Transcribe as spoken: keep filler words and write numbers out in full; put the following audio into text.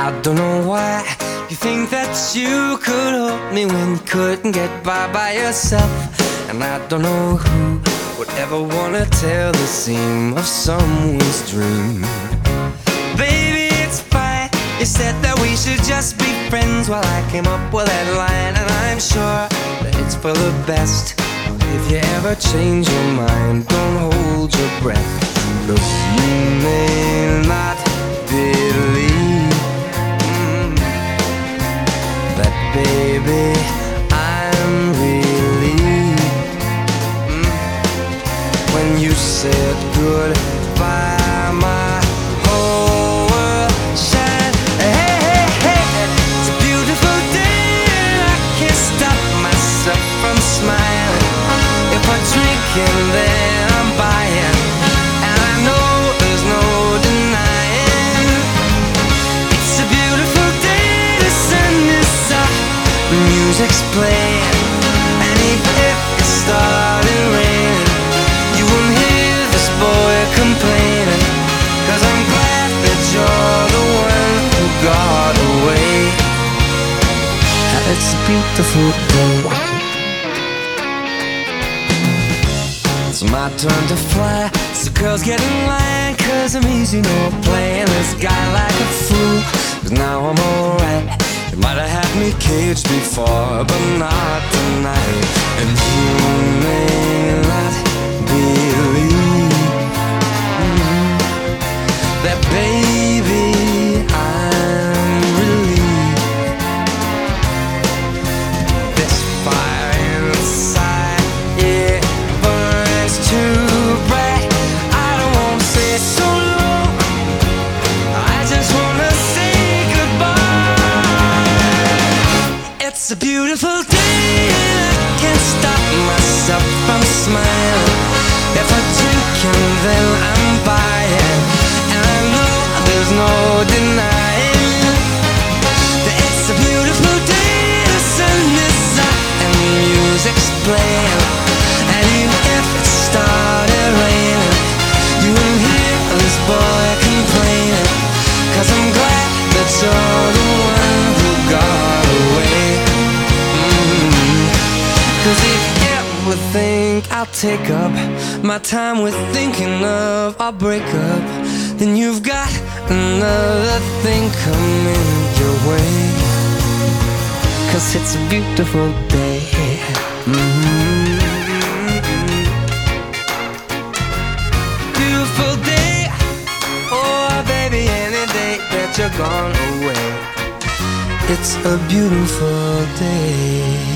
I don't know why you think that you could help me when you couldn't get by by yourself. And I don't know who would ever wanna tell the seam of someone's dream. Baby, it's fine. You said that we should just be friends. While I came up with that line, and I'm sure that it's for the best. If you ever change your mind, don't hold your breath. Look, you may not believe mm, that, baby, I'm relieved mm, when you said goodbye. My whole world shined. Hey, hey, hey, it's a beautiful day, and I can't stop myself from smiling. If I'm drinking, then I'm buying, and I know there's no denying. It's a beautiful day, the sun is up, the music's playing, and even if it started raining, you won't hear this boy complaining, 'cause I'm glad that you're the one who got away. It's a beautiful day. It's my turn to fly, so girls get in line, 'cause I'm easy, no playing this guy like a fool. 'Cause now I'm alright. You might have had me caged before, but not tonight. And you may not believe mm, that, baby, I'm relieved. This fire inside, yeah, burns too bright. I don't wanna say so long, I just wanna say goodbye. It's a beautiful day, and I can't stop myself from smiling. If I'm drinking, then I'm buying, and I know there's no denying that it's a beautiful day. The sun is up and the music's playing, and even if it started raining, you won't hear this boy complaining, 'cause I'm glad that you're the one who got away. mm. 'Cause if you ever think I'll take up my time with thinking of our breakup, then you've got another thing coming your way. 'Cause it's a beautiful day. mm-hmm. Beautiful day, oh baby, any day that you're gone away. It's a beautiful day.